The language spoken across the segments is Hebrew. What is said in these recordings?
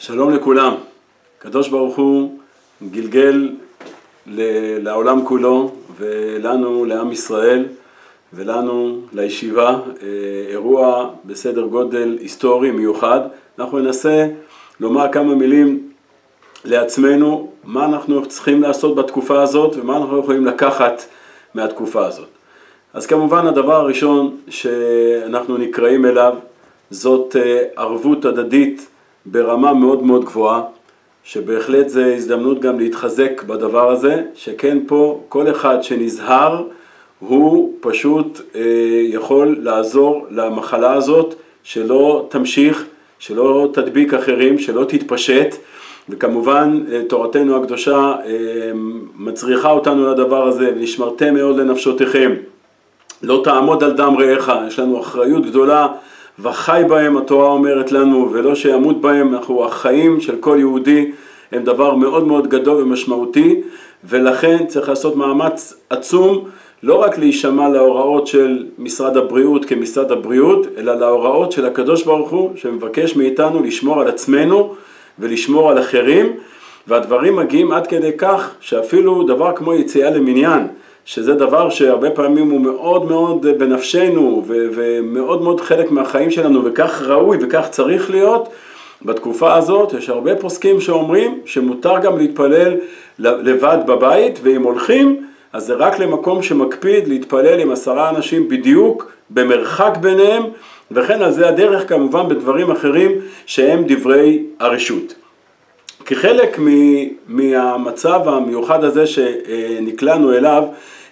שלום לכולם. קדוש ברוך הוא גלגל לעולם כולו ולנו, לעם ישראל ולנו, לישיבה, אירוע בסדר גודל היסטורי מיוחד. אנחנו ננסה לומר כמה מילים לעצמנו, מה אנחנו צריכים לעשות בתקופה הזאת ומה אנחנו יכולים לקחת מהתקופה הזאת. אז כמובן הדבר הראשון שאנחנו נקראים אליו זאת ערבות הדדית ברמה מאוד מאוד גבוהה, שבהחלט זה הזדמנות גם להתחזק בדבר הזה, שכן פה כל אחד שנזהר הוא פשוט יכול לעזור למחלה הזאת שלא תמשיך, שלא תדביק אחרים, שלא תתפשט, וכמובן תורתנו הקדושה מצריכה אותנו לדבר הזה, ונשמרתם מאוד לנפשותיכם, לא תעמוד על דם רעך. יש לנו אחריות גדולה, וחי בהם התורה אומרת לנו, ולא שימות בהם. אנחנו החיים של כל יהודי הם דבר מאוד מאוד גדול ומשמעותי, ולכן צריך לעשות מאמץ עצום, לא רק להישמע להוראות של משרד הבריאות כמשרד הבריאות, אלא להוראות של הקדוש ברוך הוא, שמבקש מאיתנו לשמור על עצמנו ולשמור על אחרים, והדברים מגיעים עד כדי כך שאפילו דבר כמו יציאה למניין, שזה דבר שהרבה פעמים הוא מאוד מאוד בנפשנו ומאוד מאוד חלק מהחיים שלנו, וכך ראוי וכך צריך להיות. בתקופה הזאת יש הרבה פוסקים שאומרים שמותר גם להתפלל לבד בבית, ואם הולכים אז זה רק למקום שמקפיד להתפלל עם 10 אנשים בדיוק במרחק ביניהם, וכן על זה הדרך כמובן בדברים אחרים שהם דברי הרשות. כחלק מהמצב המיוחד הזה שנקלענו אליו,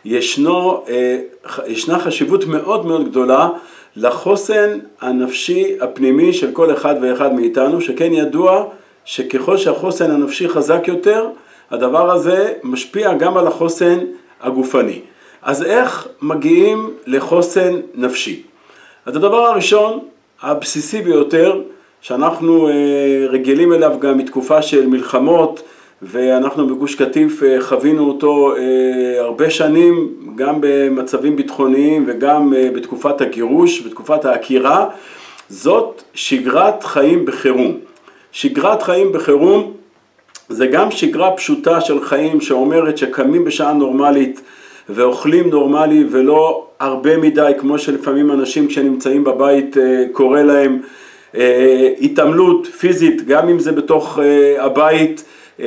ישנה חשיבות מאוד מאוד גדולה לחוסן הנפשי הפנימי של כל אחד ואחד מאיתנו, שכן ידוע שככל שהחוסן הנפשי חזק יותר, הדבר הזה משפיע גם על החוסן הגופני. אז איך מגיעים לחוסן נפשי? אז הדבר הראשון, הבסיסי ביותר, שאנחנו רגילים אליו גם מתקופה של מלחמות, ואנחנו בגוש קטיף חווינו אותו הרבה שנים, גם במצבים ביטחוניים וגם בתקופת הגירוש, בתקופת העקירה, זאת שגרת חיים בחירום. שגרת חיים בחירום זה גם שגרה פשוטה של חיים שאומרת שקמים בשעה נורמלית ואוכלים נורמלי ולא הרבה מדי, כמו שלפעמים אנשים כשנמצאים בבית קורא להם, התעמלות פיזית, גם אם זה בתוך הבית,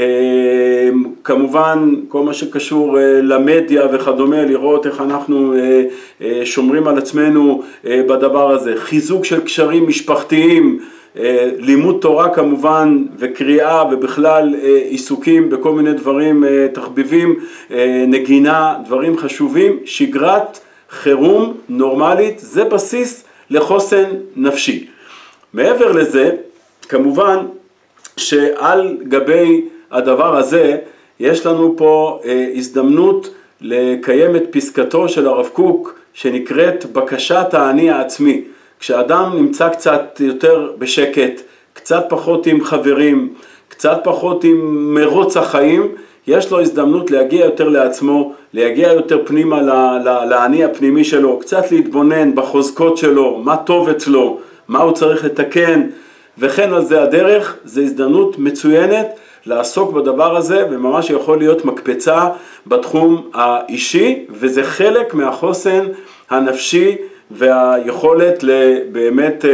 כמובן כל מה שקשור למדיה וכדומה, לראות איך אנחנו שומרים על עצמנו בדבר הזה, חיזוק של קשרים משפחתיים, לימוד תורה כמובן וקריאה, ובכלל עיסוקים בכל מיני דברים, תחביבים, נגינה, דברים חשובים. שגרת חירום נורמלית זה בסיס לחוסן נפשי. מעבר לזה, כמובן שעל גבי הדבר הזה יש לנו פה הזדמנות לקיים את פסקתו של הרב קוק שנקראת בקשת האני העצמי. כשאדם נמצא קצת יותר בשקט, קצת פחות עם חברים, קצת פחות עם מרוץ החיים, יש לו הזדמנות להגיע יותר לעצמו, להגיע יותר פנימה לאני הפנימי שלו, קצת להתבונן בחוזקות שלו, מה טוב אצלו, מה הוא צריך לתקן, וכן על זה הדרך. זה הזדמנות מצוינת לעסוק בדבר הזה, וממש יכול להיות מקפצה בתחום האישי, וזה חלק מהחוסן הנפשי והיכולת באמת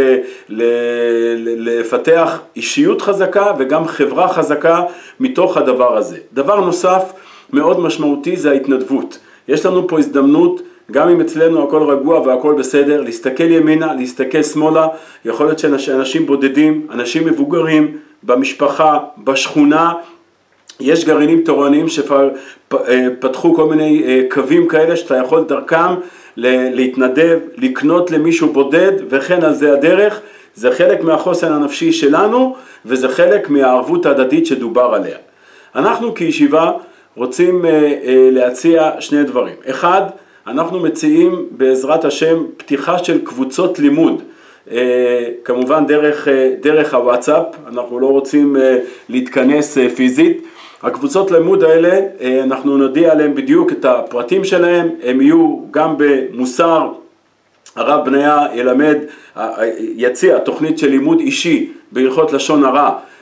לפתח אישיות חזקה וגם חברה חזקה מתוך הדבר הזה. דבר נוסף מאוד משמעותי זה ההתנדבות. יש לנו פה הזדמנות, גם אם אצלנו הכל רגוע והכל בסדר, להסתכל ימינה, להסתכל שמאלה. יכול להיות שאנשים בודדים, אנשים מבוגרים, במשפחה, בשכונה, יש גרעינים תורניים שפתחו כל מיני קווים כאלה שאתה יכול דרכם להתנדב, לקנות למישהו בודד, וכן על זה הדרך. זה חלק מהחוסן הנפשי שלנו, וזה חלק מהערבות ההדדית שדובר עליה. אנחנו כישיבה רוצים להציע 2 דברים. אחד, אנחנו מציעים בעזרת השם פתיחה של קבוצות לימוד, כמובן דרך הוואטסאפ. אנחנו לא רוצים להתכנס פיזית. הקבוצות לימוד האלה, אנחנו נודיע עליהם בדיוק את הפרטים שלהם. הם יהיו גם במוסר, הרב בניה יציע תוכנית של לימוד אישי בהלכות לשון הרע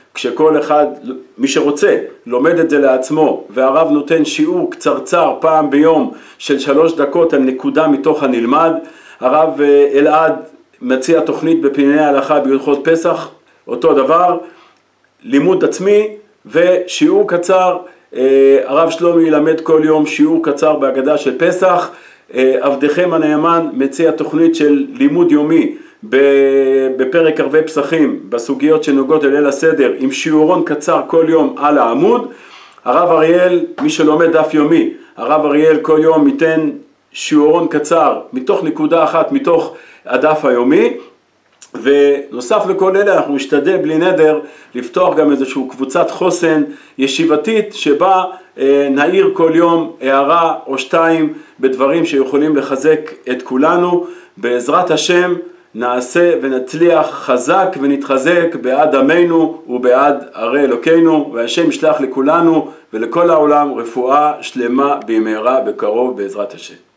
כשכל אחד, מי שרוצה, לומד את זה לעצמו, והרב נותן שיעור קצרצר פעם ביום של 3 דקות על נקודה מתוך הנלמד. הרב אלעד מציע תוכנית בפניני ההלכה בהלכות פסח, אותו דבר, לימוד עצמי ושיעור קצר. הרב שלומי ילמד כל יום שיעור קצר בהגדה של פסח. עבדכם הנאמן מציע תוכנית של לימוד יומי בפרק ערבי פסחים בסוגיות שנוגעות אל ליל הסדר, עם שיעורון קצר כל יום על העמוד. הרב אריאל, מי שלומד דף יומי, הרב אריאל כל יום ייתן שיעורון קצר מתוך נקודה אחת מתוך הדף היומי. ונוסף לכל אלה אנחנו משתדל בלי נדר לפתוח גם איזושהי קבוצת חוסן ישיבתית שבה נעיר כל יום הערה או 2 בדברים שיכולים לחזק את כולנו. בעזרת השם נעשה ונצליח חזק ונתחזק בעד עמנו ובעד ערי אלוקינו, והשם ישלח לכולנו ולכל העולם רפואה שלמה במהרה בקרוב בעזרת השם.